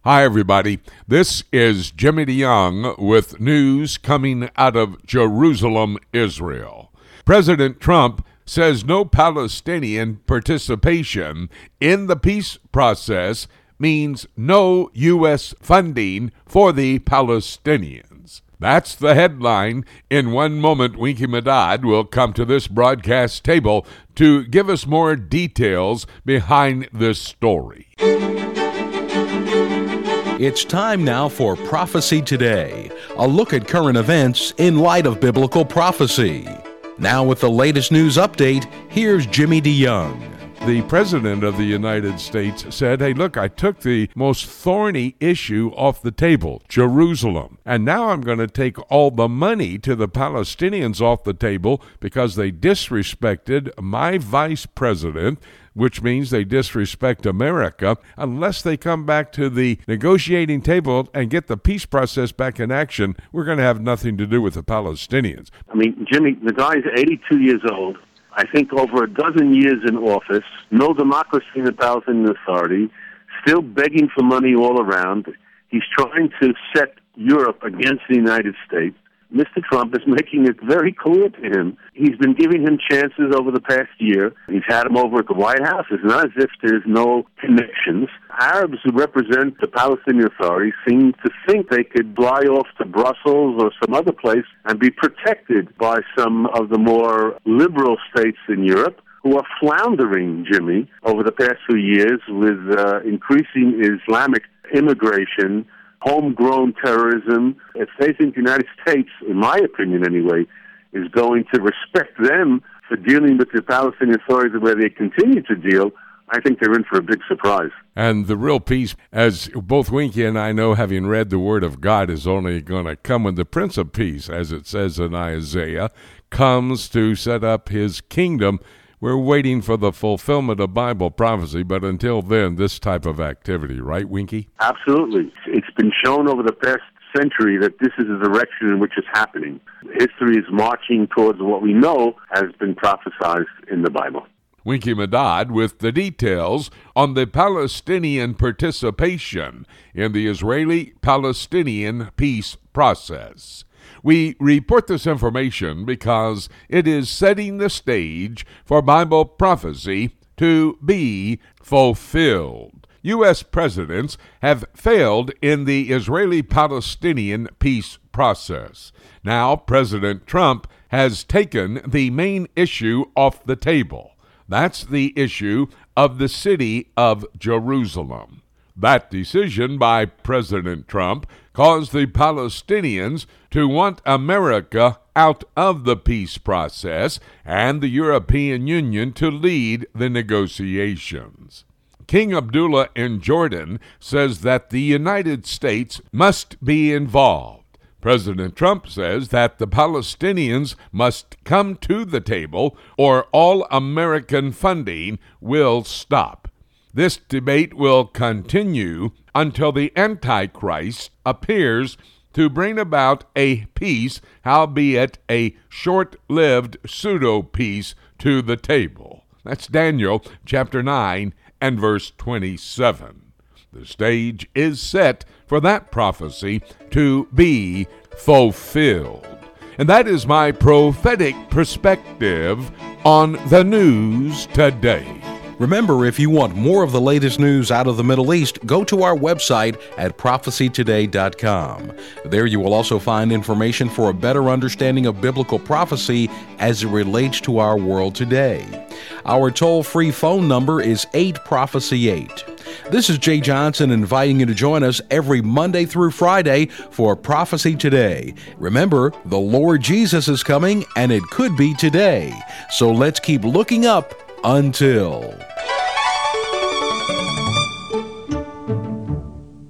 Hi, everybody. This is Jimmy DeYoung with news coming out of Jerusalem, Israel. President Trump says no Palestinian participation in the peace process means no U.S. funding for the Palestinians. That's the headline. In one moment, Winky Madad will come to this broadcast table to give us more details behind this story. It's time now for Prophecy Today, a look at current events in light of biblical prophecy. Now with the latest news update, here's Jimmy DeYoung. The President of the United States said, hey, look, I took the most thorny issue off the table, Jerusalem, and now I'm going to take all the money to the Palestinians off the table because they disrespected my vice president, which means they disrespect America, unless they come back to the negotiating table and get the peace process back in action. We're going to have nothing to do with the Palestinians. I mean, Jimmy, the guy's 82 years old. I think over a dozen years in office, no democracy in the Palestinian Authority, still begging for money all around. He's trying to set Europe against the United States. Mr. Trump is making it very clear to him. He's been giving him chances over the past year. He's had him over at the White House. It's not as if there's no connections. Arabs who represent the Palestinian Authority seem to think they could fly off to Brussels or some other place and be protected by some of the more liberal states in Europe who are floundering, Jimmy, over the past few years with increasing Islamic immigration, homegrown terrorism. If they think the United States, in my opinion anyway, is going to respect them for dealing with the Palestinian Authority the way they continue to deal, I think they're in for a big surprise. And the real peace, as both Winky and I know, having read the Word of God, is only going to come when the Prince of Peace, as it says in Isaiah, comes to set up his kingdom. We're waiting for the fulfillment of Bible prophecy, but until then, this type of activity, right, Winky? Absolutely. It's been shown over the past century that this is the direction in which it's happening. History is marching towards what we know has been prophesied in the Bible. Winky Madad with the details on the Palestinian participation in the Israeli-Palestinian peace process. We report this information because it is setting the stage for Bible prophecy to be fulfilled. U.S. presidents have failed in the Israeli-Palestinian peace process. Now, President Trump has taken the main issue off the table. That's the issue of the city of Jerusalem. That decision by President Trump caused the Palestinians to want America out of the peace process and the European Union to lead the negotiations. King Abdullah in Jordan says that the United States must be involved. President Trump says that the Palestinians must come to the table or all American funding will stop. This debate will continue until the Antichrist appears to bring about a peace, howbeit a short-lived pseudo-peace, to the table. That's Daniel chapter 9 and verse 27. The stage is set for that prophecy to be fulfilled. And that is my prophetic perspective on the news today. Remember, if you want more of the latest news out of the Middle East, go to our website at prophecytoday.com. There you will also find information for a better understanding of biblical prophecy as it relates to our world today. Our toll-free phone number is 8Prophecy8. This is Jay Johnson inviting you to join us every Monday through Friday for Prophecy Today. Remember, the Lord Jesus is coming, and it could be today. So let's keep looking up until...